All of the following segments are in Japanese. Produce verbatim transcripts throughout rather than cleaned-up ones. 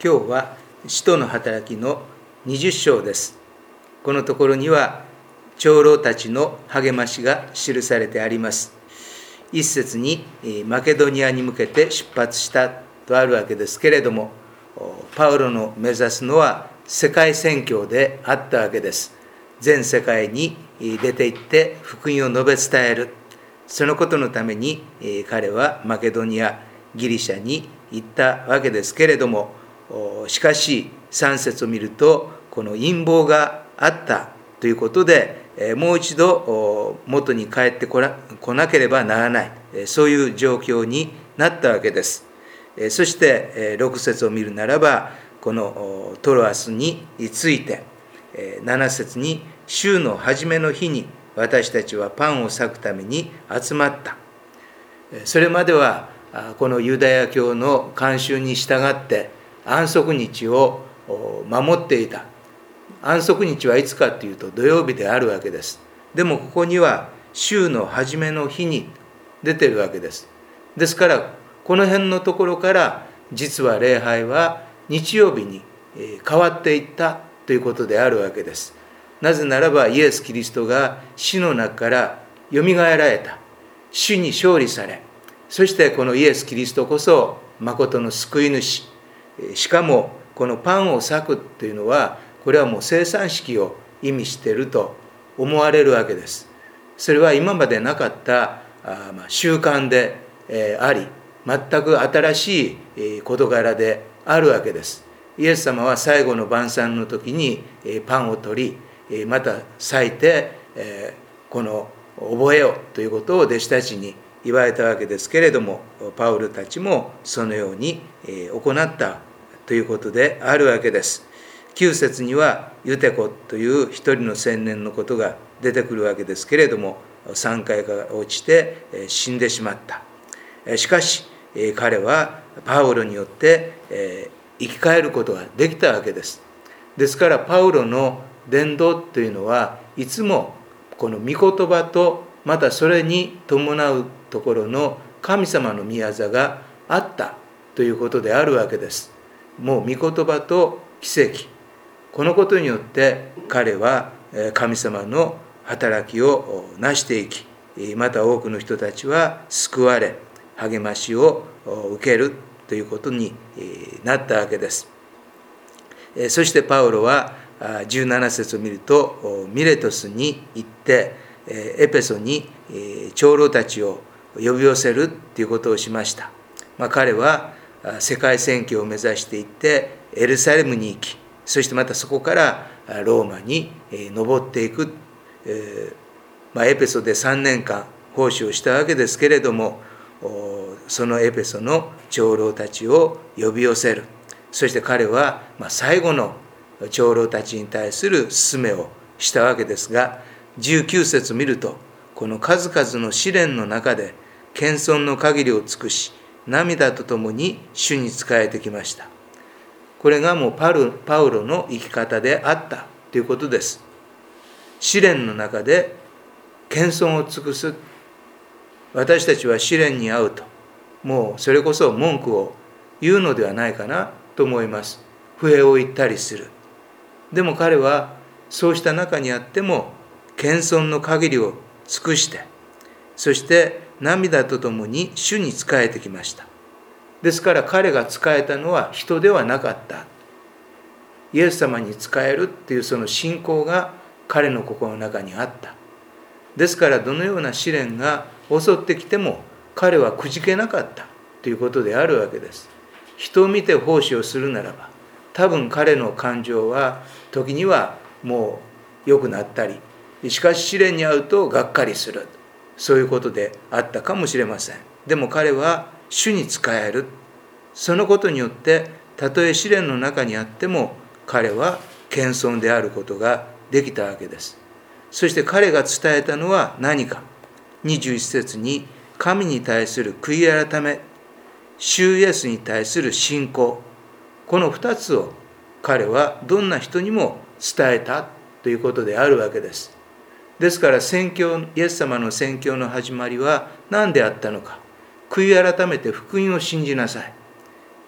今日は使徒の働きのにじゅっ章です。このところには長老たちの励ましが記されてあります。一節にマケドニアに向けて出発したとあるわけですけれども、パウロの目指すのは世界宣教であったわけです。全世界に出て行って福音を述べ伝える。そのことのために彼はマケドニア、ギリシャに行ったわけですけれども、しかしさん節を見るとこの陰謀があったということで、もう一度元に帰ってこな、来なければならない、そういう状況になったわけです。そしてろく節を見るならば、このトロアスについてなな節に、週の初めの日に私たちはパンを裂くために集まった。それまではこのユダヤ教の慣習に従って安息日を守っていた。安息日はいつかというと土曜日であるわけです。でもここには週の初めの日に出ているわけです。ですからこの辺のところから実は礼拝は日曜日に変わっていったということであるわけです。なぜならばイエス・キリストが死の中からよみがえられた。死に勝利され、そしてこのイエス・キリストこそ誠の救い主。しかもこのパンを裂くというのは、これはもう生産式を意味していると思われるわけです。それは今までなかった習慣であり、全く新しい事柄であるわけです。イエス様は最後の晩餐の時にパンを取り、また裂いてこの覚えよということを弟子たちに言われたわけですけれども、パウロたちもそのように行ったということであるわけです。きゅう節にはユテコという一人の青年のことが出てくるわけですけれども、さんかいから落ちて死んでしまった。しかし彼はパウロによって生き返ることができたわけです。ですからパウロの伝道というのはいつもこの御言葉と、またそれに伴うところの神様の御業があったということであるわけです。もう御言葉と奇跡、このことによって彼は神様の働きを成していき、また多くの人たちは救われ励ましを受けるということになったわけです。そしてパウロはじゅうなな節を見ると、ミレトスに行ってエペソに長老たちを呼び寄せるということをしました。まあ、彼は世界宣教を目指していってエルサレムに行き、そしてまたそこからローマに登っていく、まあ、エペソでさんねんかん奉仕をしたわけですけれども、そのエペソの長老たちを呼び寄せる。そして彼は最後の長老たちに対する勧めをしたわけですが、じゅうきゅう節を見ると、この数々の試練の中で謙遜の限りを尽くし、涙とともに主に仕えてきました。これがもうパウロ、パウロの生き方であったということです。試練の中で謙遜を尽くす。私たちは試練に遭うと、もうそれこそ文句を言うのではないかなと思います。笛を言ったりする。でも彼はそうした中にあっても謙遜の限りを尽くして、そして涙とともに主に仕えてきました。ですから彼が仕えたのは人ではなかった。イエス様に仕えるっていうその信仰が彼の心の中にあった。ですからどのような試練が襲ってきても彼はくじけなかったということであるわけです。人を見て奉仕をするならば、多分彼の感情は時にはもう良くなったり、しかし試練に遭うとがっかりする、そういうことであったかもしれません。でも彼は主に仕える。そのことによってたとえ試練の中にあっても彼は謙遜であることができたわけです。そして彼が伝えたのは何か。にじゅういち節に神に対する悔い改め、主イエスに対する信仰、このふたつを彼はどんな人にも伝えたということであるわけです。ですから宣教、イエス様の宣教の始まりは何であったのか。悔い改めて福音を信じなさい。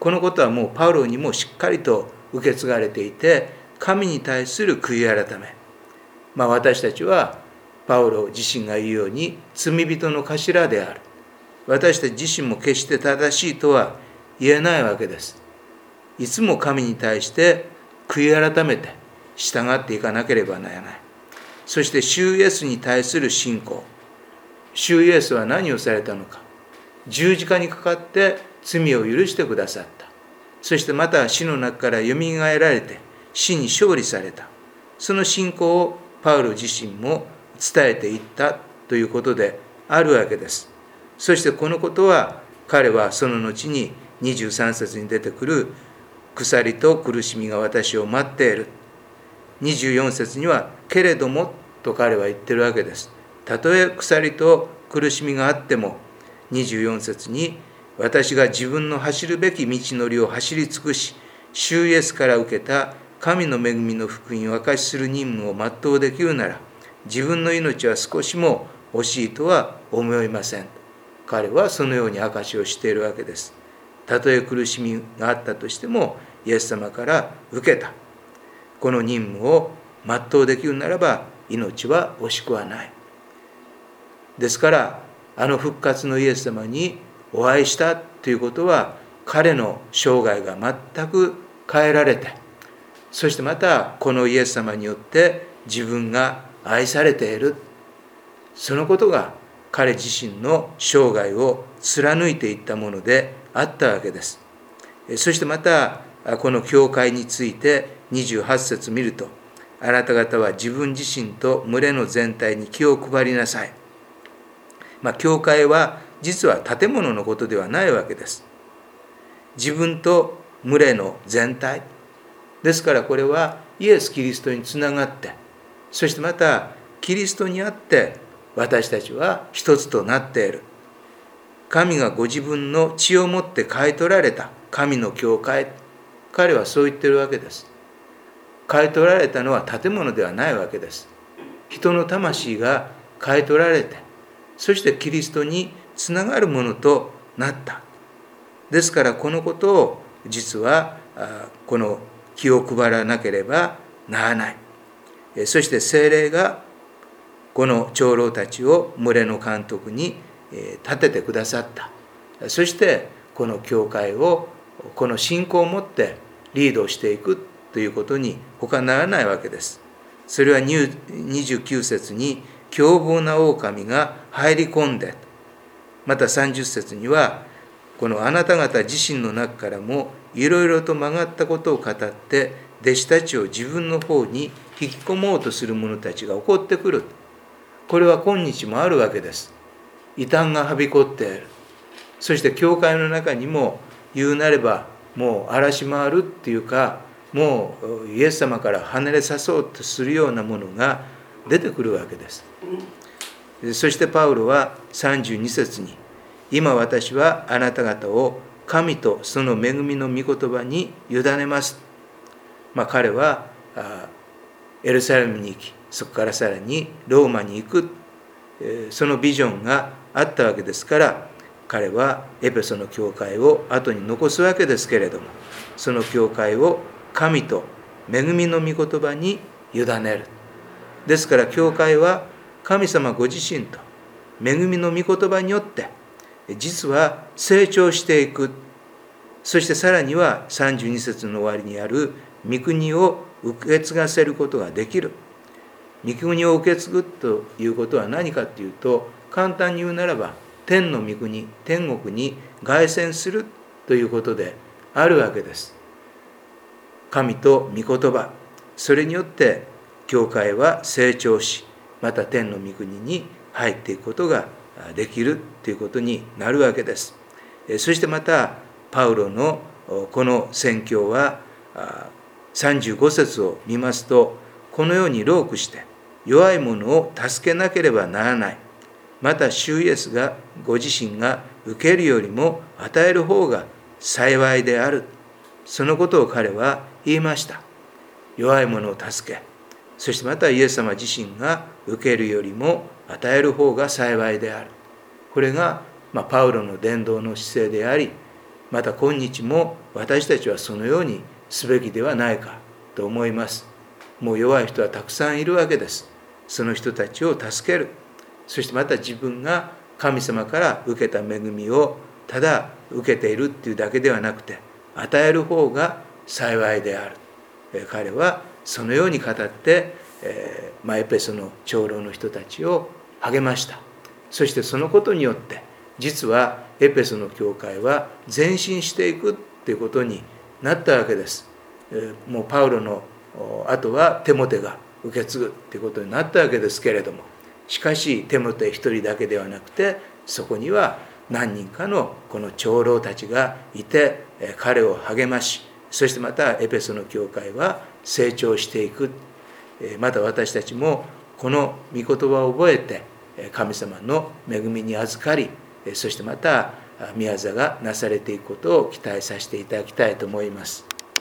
このことはもうパウロにもしっかりと受け継がれていて、神に対する悔い改め、まあ、私たちはパウロ自身が言うように罪人の頭である。私たち自身も決して正しいとは言えないわけです。いつも神に対して悔い改めて従っていかなければならない。そして主イエスに対する信仰。主イエスは何をされたのか。十字架にかかって罪を許してくださった。そしてまた死の中からよみがえられて死に勝利された。その信仰をパウロ自身も伝えていったということであるわけです。そしてこのことは彼はその後ににじゅうさん節に出てくる鎖と苦しみが私を待っている。にじゅうよん節にはけれどもと彼は言ってるわけです。たとえ鎖と苦しみがあっても、にじゅうよん節に私が自分の走るべき道のりを走り尽くし、主イエスから受けた神の恵みの福音を証しする任務を全うできるなら、自分の命は少しも惜しいとは思いません。彼はそのように証しをしているわけです。たとえ苦しみがあったとしても、イエス様から受けたこの任務を全うできるならば、命は惜しくはない。ですから、あの復活のイエス様にお会いしたということは、彼の生涯が全く変えられて、そしてまたこのイエス様によって自分が愛されている、そのことが彼自身の生涯を貫いていったものであったわけです。そしてまたこの教会についてにじゅうはち節見ると、あなた方は自分自身と群れの全体に気を配りなさい。まあ、教会は実は建物のことではないわけです。自分と群れの全体ですから、これはイエス・キリストにつながって、そしてまたキリストにあって私たちは一つとなっている。神がご自分の血をもって買い取られた神の教会、彼はそう言ってるわけです。買い取られたのは建物ではないわけです。人の魂が買い取られて、そしてキリストにつながるものとなった。ですからこのことを実はこの気を配らなければならない。そして聖霊がこの長老たちを群れの監督に立ててくださった。そしてこの教会をこの信仰を持ってリードしていくということに他ならないわけです。それはにじゅうきゅう節に凶暴な狼が入り込んで、またさんじゅっ節にはこのあなた方自身の中からもいろいろと曲がったことを語って弟子たちを自分の方に引き込もうとする者たちが起こってくる。これは今日もあるわけです。異端がはびこっている。そして教会の中にも言うなればもう荒らし回るっていうか、もうイエス様から離れさそうとするようなものが出てくるわけです。そしてパウロはさんじゅうに節に、今私はあなた方を神とその恵みの御言葉に委ねます。まあ、彼はエルサレムに行き、そこからさらにローマに行く、そのビジョンがあったわけですから、彼はエペソの教会を後に残すわけですけれども、その教会を神と恵みの御言葉に委ねる。ですから教会は神様ご自身と恵みの御言葉によって実は成長していく。そしてさらにはさんじゅうに節の終わりにある御国を受け継がせることができる。御国を受け継ぐということは何かというと、簡単に言うならば天の御国、天国に凱旋するということであるわけです。神と御言葉、それによって教会は成長し、また天の御国に入っていくことができるということになるわけです。そしてまたパウロのこの宣教はさんじゅうご節を見ますと、このように労苦して弱い者を助けなければならない。また主イエスがご自身が受けるよりも与える方が幸いである。そのことを彼は言いました。弱い者を助け、そしてまたイエス様自身が受けるよりも与える方が幸いである。これが、まあ、パウロの伝道の姿勢であり、 また今日も私たちはそのようにすべきではないかと思います。もう弱い人はたくさんいるわけです。その人たちを助ける。そしてまた自分が神様から受けた恵みをただ受けているっていうだけではなくて、与える方が幸いである。彼はそのように語って、えーまあ、エペソの長老の人たちを励ました。そしてそのことによって実はエペソの教会は前進していくっていうことになったわけです。もうパウロのあとはテモテが受け継ぐっていうことになったわけですけれども、しかしテモテ一人だけではなくて、そこには何人かのこの長老たちがいて彼を励まし、そしてまたエペソの教会は成長していく。また私たちもこの御言葉を覚えて神様の恵みに預かり、そしてまた宮座がなされていくことを期待させていただきたいと思います。